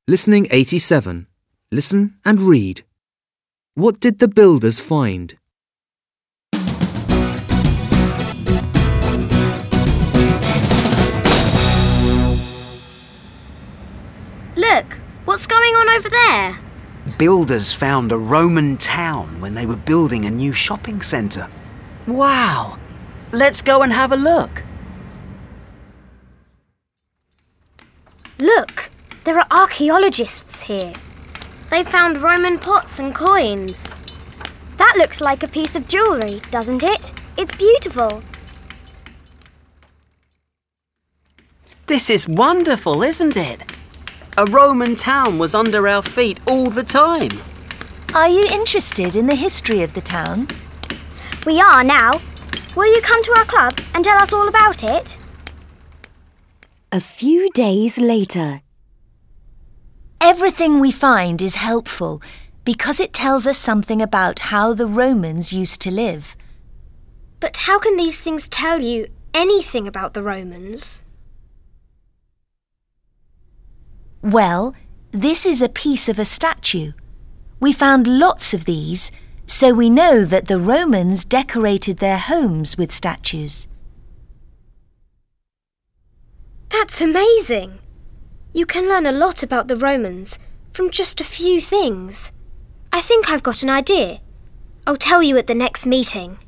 Listening 87. Listen and read. What did the builders find? Look, what's going on over there? Builders found a Roman town when they were building a new shopping centre. Wow! Let's go and have a look. Look, there are archaeologists here. They found Roman pots and coins. That looks like a piece of jewellery, doesn't it? It's beautiful. This is wonderful, isn't it? A Roman town was under our feet all the time. Are you interested in the history of the town? We are now. Will you come to our club and tell us all about it? A few days later. Everything we find is helpful because it tells us something about how the Romans used to live. But how can these things tell you anything about the Romans? Well, this is a piece of a statue. We found lots of these, so we know that the Romans decorated their homes with statues. That's amazing! You can learn a lot about the Romans from just a few things. I think I've got an idea. I'll tell you at the next meeting.